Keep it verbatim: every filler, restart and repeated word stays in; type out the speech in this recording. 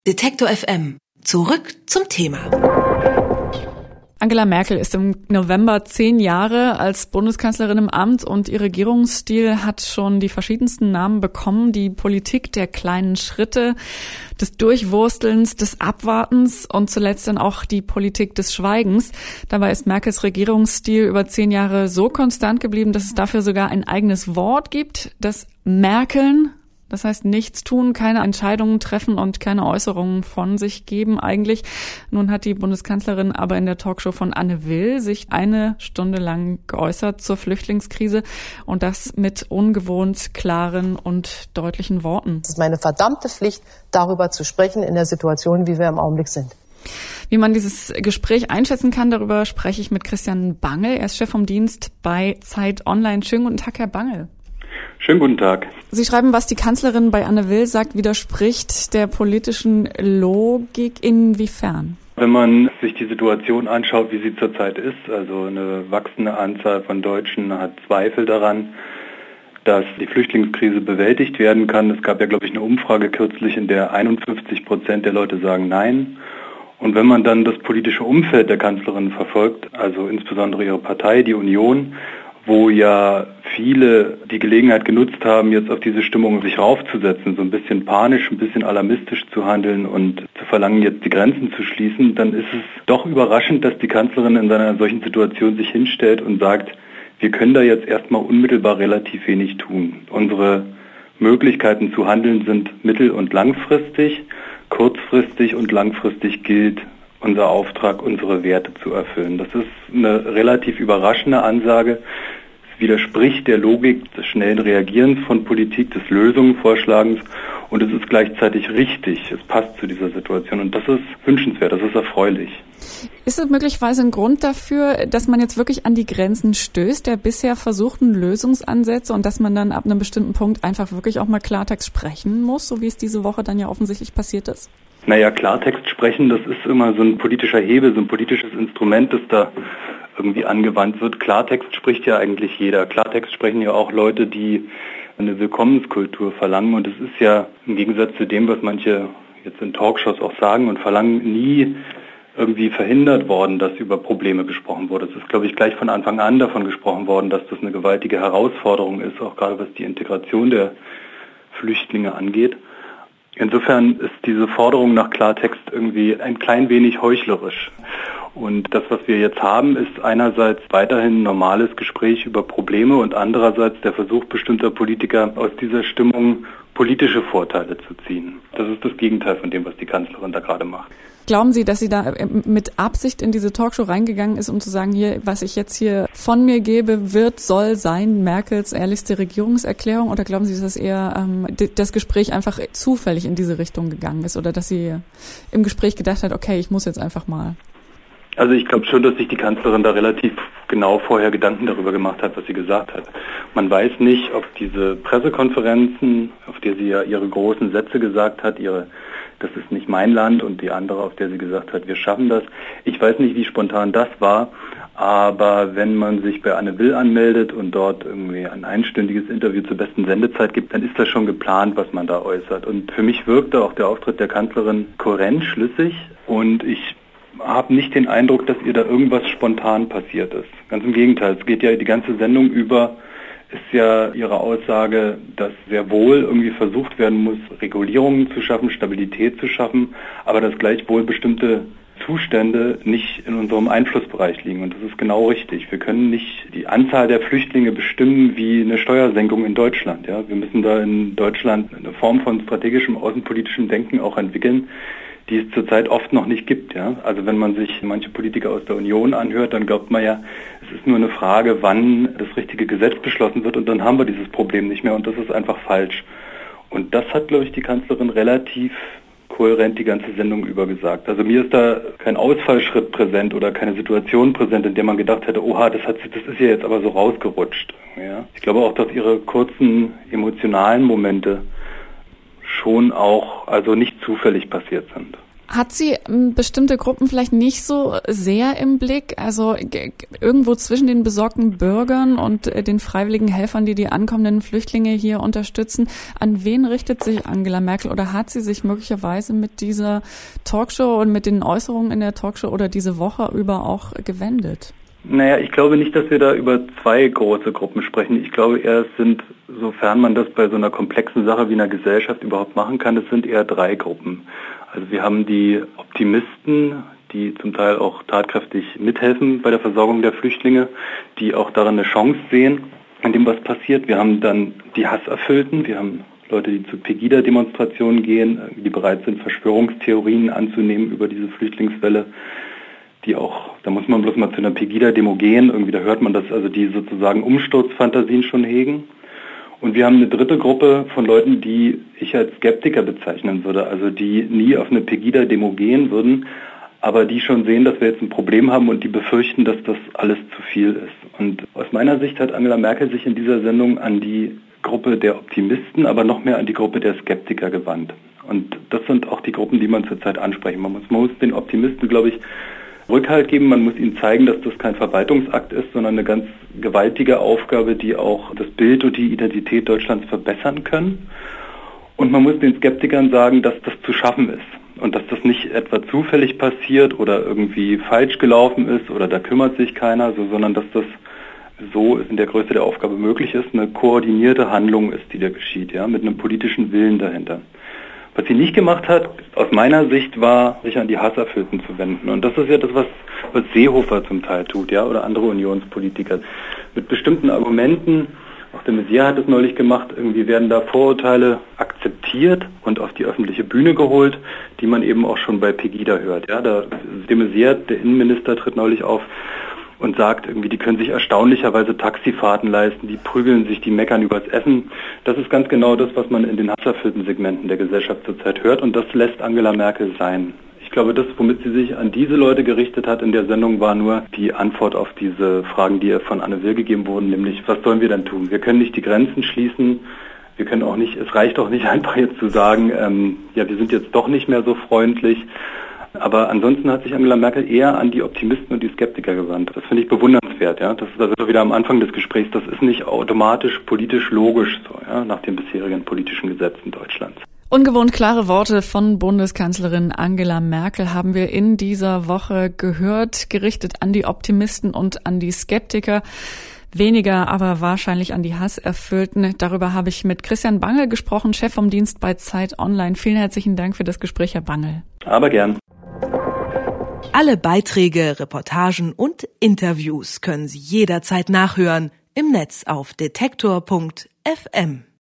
Detektor F M. Zurück zum Thema. Angela Merkel ist im November zehn Jahre als Bundeskanzlerin im Amt und ihr Regierungsstil hat schon die verschiedensten Namen bekommen. Die Politik der kleinen Schritte, des Durchwurstelns, des Abwartens und zuletzt dann auch die Politik des Schweigens. Dabei ist Merkels Regierungsstil über zehn Jahre so konstant geblieben, dass es dafür sogar ein eigenes Wort gibt, das Merkeln. Das heißt, nichts tun, keine Entscheidungen treffen und keine Äußerungen von sich geben eigentlich. Nun hat die Bundeskanzlerin aber in der Talkshow von Anne Will sich eine Stunde lang geäußert zur Flüchtlingskrise und das mit ungewohnt klaren und deutlichen Worten. Es ist meine verdammte Pflicht, darüber zu sprechen in der Situation, wie wir im Augenblick sind. Wie man dieses Gespräch einschätzen kann, darüber spreche ich mit Christian Bangel. Er ist Chef vom Dienst bei Zeit Online. Schönen guten Tag, Herr Bangel. Schönen guten Tag. Sie schreiben, was die Kanzlerin bei Anne Will sagt, widerspricht der politischen Logik. Inwiefern? Wenn man sich die Situation anschaut, wie sie zurzeit ist, also eine wachsende Anzahl von Deutschen hat Zweifel daran, dass die Flüchtlingskrise bewältigt werden kann. Es gab ja, glaube ich, eine Umfrage kürzlich, in der einundfünfzig Prozent der Leute sagen Nein. Und wenn man dann das politische Umfeld der Kanzlerin verfolgt, also insbesondere ihre Partei, die Union, wo ja viele die Gelegenheit genutzt haben, jetzt auf diese Stimmung sich raufzusetzen, so ein bisschen panisch, ein bisschen alarmistisch zu handeln und zu verlangen, jetzt die Grenzen zu schließen, dann ist es doch überraschend, dass die Kanzlerin in einer solchen Situation sich hinstellt und sagt, wir können da jetzt erstmal unmittelbar relativ wenig tun. Unsere Möglichkeiten zu handeln sind mittel- und langfristig, kurzfristig und langfristig gilt unser Auftrag, unsere Werte zu erfüllen. Das ist eine relativ überraschende Ansage. Es widerspricht der Logik des schnellen Reagierens von Politik, des Lösungsvorschlagens und es ist gleichzeitig richtig. Es passt zu dieser Situation und das ist wünschenswert, das ist erfreulich. Ist es möglicherweise ein Grund dafür, dass man jetzt wirklich an die Grenzen stößt, der bisher versuchten Lösungsansätze und dass man dann ab einem bestimmten Punkt einfach wirklich auch mal Klartext sprechen muss, so wie es diese Woche dann ja offensichtlich passiert ist? Naja, Klartext sprechen, das ist immer so ein politischer Hebel, so ein politisches Instrument, das da irgendwie angewandt wird. Klartext spricht ja eigentlich jeder. Klartext sprechen ja auch Leute, die eine Willkommenskultur verlangen. Und es ist ja im Gegensatz zu dem, was manche jetzt in Talkshows auch sagen und verlangen, nie irgendwie verhindert worden, dass über Probleme gesprochen wurde. Es ist, glaube ich, gleich von Anfang an davon gesprochen worden, dass das eine gewaltige Herausforderung ist, auch gerade was die Integration der Flüchtlinge angeht. Insofern ist diese Forderung nach Klartext irgendwie ein klein wenig heuchlerisch. Und das, was wir jetzt haben, ist einerseits weiterhin ein normales Gespräch über Probleme und andererseits der Versuch bestimmter Politiker aus dieser Stimmung politische Vorteile zu ziehen. Das ist das Gegenteil von dem, was die Kanzlerin da gerade macht. Glauben Sie, dass sie da mit Absicht in diese Talkshow reingegangen ist, um zu sagen, hier, was ich jetzt hier von mir gebe, wird, soll sein Merkels ehrlichste Regierungserklärung? Oder glauben Sie, dass das eher ähm, das Gespräch einfach zufällig in diese Richtung gegangen ist? Oder dass sie im Gespräch gedacht hat, okay, ich muss jetzt einfach mal? Also ich glaube schon, dass sich die Kanzlerin da relativ genau vorher Gedanken darüber gemacht hat, was sie gesagt hat. Man weiß nicht, ob diese Pressekonferenzen, auf der sie ja ihre großen Sätze gesagt hat, ihre das ist nicht mein Land und die andere, auf der sie gesagt hat, wir schaffen das. Ich weiß nicht, wie spontan das war, aber wenn man sich bei Anne Will anmeldet und dort irgendwie ein einstündiges Interview zur besten Sendezeit gibt, dann ist das schon geplant, was man da äußert. Und für mich wirkte auch der Auftritt der Kanzlerin kohärent, schlüssig und ich habe nicht den Eindruck, dass ihr da irgendwas spontan passiert ist. Ganz im Gegenteil, es geht ja die ganze Sendung über, ist ja ihre Aussage, dass sehr wohl irgendwie versucht werden muss, Regulierungen zu schaffen, Stabilität zu schaffen, aber dass gleichwohl bestimmte Zustände nicht in unserem Einflussbereich liegen. Und das ist genau richtig. Wir können nicht die Anzahl der Flüchtlinge bestimmen wie eine Steuersenkung in Deutschland. Ja? Wir müssen da in Deutschland eine Form von strategischem außenpolitischem Denken auch entwickeln, die es zurzeit oft noch nicht gibt. Ja? Also wenn man sich manche Politiker aus der Union anhört, dann glaubt man ja, es ist nur eine Frage, wann das richtige Gesetz beschlossen wird und dann haben wir dieses Problem nicht mehr und das ist einfach falsch. Und das hat, glaube ich, die Kanzlerin relativ kohärent die ganze Sendung über gesagt. Also mir ist da kein Ausfallschritt präsent oder keine Situation präsent, in der man gedacht hätte, oha, das, hat, das ist ja jetzt aber so rausgerutscht. Ja? Ich glaube auch, dass ihre kurzen emotionalen Momente schon auch also nicht zufällig passiert sind. Hat sie bestimmte Gruppen vielleicht nicht so sehr im Blick? Also irgendwo zwischen den besorgten Bürgern und den freiwilligen Helfern, die die ankommenden Flüchtlinge hier unterstützen. An wen richtet sich Angela Merkel oder hat sie sich möglicherweise mit dieser Talkshow und mit den Äußerungen in der Talkshow oder diese Woche über auch gewendet? Naja, ich glaube nicht, dass wir da über zwei große Gruppen sprechen. Ich glaube eher, es sind, sofern man das bei so einer komplexen Sache wie einer Gesellschaft überhaupt machen kann, es sind eher drei Gruppen. Also wir haben die Optimisten, die zum Teil auch tatkräftig mithelfen bei der Versorgung der Flüchtlinge, die auch darin eine Chance sehen, an dem was passiert. Wir haben dann die Hasserfüllten, wir haben Leute, die zu Pegida-Demonstrationen gehen, die bereit sind, Verschwörungstheorien anzunehmen über diese Flüchtlingswelle, die auch, da muss man bloß mal zu einer Pegida-Demo gehen, irgendwie da hört man das, also die sozusagen Umsturzfantasien schon hegen. Und wir haben eine dritte Gruppe von Leuten, die ich als Skeptiker bezeichnen würde, also die nie auf eine Pegida-Demo gehen würden, aber die schon sehen, dass wir jetzt ein Problem haben und die befürchten, dass das alles zu viel ist. Und aus meiner Sicht hat Angela Merkel sich in dieser Sendung an die Gruppe der Optimisten, aber noch mehr an die Gruppe der Skeptiker gewandt. Und das sind auch die Gruppen, die man zurzeit ansprechen. Man muss, man muss den Optimisten, glaube ich, Rückhalt geben, man muss ihnen zeigen, dass das kein Verwaltungsakt ist, sondern eine ganz gewaltige Aufgabe, die auch das Bild und die Identität Deutschlands verbessern können. Und man muss den Skeptikern sagen, dass das zu schaffen ist und dass das nicht etwa zufällig passiert oder irgendwie falsch gelaufen ist oder da kümmert sich keiner, so, sondern dass das so in der Größe der Aufgabe möglich ist, eine koordinierte Handlung ist, die da geschieht, ja, mit einem politischen Willen dahinter. Was sie nicht gemacht hat, aus meiner Sicht, war, sich an die Hasserfüllten zu wenden. Und das ist ja das, was, was Seehofer zum Teil tut, ja, oder andere Unionspolitiker. Mit bestimmten Argumenten, auch der Maizière hat es neulich gemacht, irgendwie werden da Vorurteile akzeptiert und auf die öffentliche Bühne geholt, die man eben auch schon bei Pegida hört. Ja, da, der Maizière, der Innenminister, tritt neulich auf und sagt irgendwie, die können sich erstaunlicherweise Taxifahrten leisten, die prügeln sich, die meckern übers Essen. Das ist ganz genau das, was man in den hasserfüllten Segmenten der Gesellschaft zurzeit hört und das lässt Angela Merkel sein. Ich glaube, das, womit sie sich an diese Leute gerichtet hat in der Sendung, war nur die Antwort auf diese Fragen, die ihr von Anne Will gegeben wurden, nämlich, was sollen wir denn tun? Wir können nicht die Grenzen schließen, wir können auch nicht, es reicht auch nicht einfach jetzt zu sagen, ähm, ja, wir sind jetzt doch nicht mehr so freundlich. Aber ansonsten hat sich Angela Merkel eher an die Optimisten und die Skeptiker gewandt. Das finde ich bewundernswert. Ja, das ist also wieder am Anfang des Gesprächs. Das ist nicht automatisch politisch logisch so, ja, nach den bisherigen politischen Gesetzen Deutschlands. Ungewohnt klare Worte von Bundeskanzlerin Angela Merkel haben wir in dieser Woche gehört, gerichtet an die Optimisten und an die Skeptiker. Weniger aber wahrscheinlich an die Hasserfüllten. Darüber habe ich mit Christian Bangel gesprochen, Chef vom Dienst bei Zeit Online. Vielen herzlichen Dank für das Gespräch, Herr Bangel. Aber gern. Alle Beiträge, Reportagen und Interviews können Sie jederzeit nachhören im Netz auf detektor punkt f m.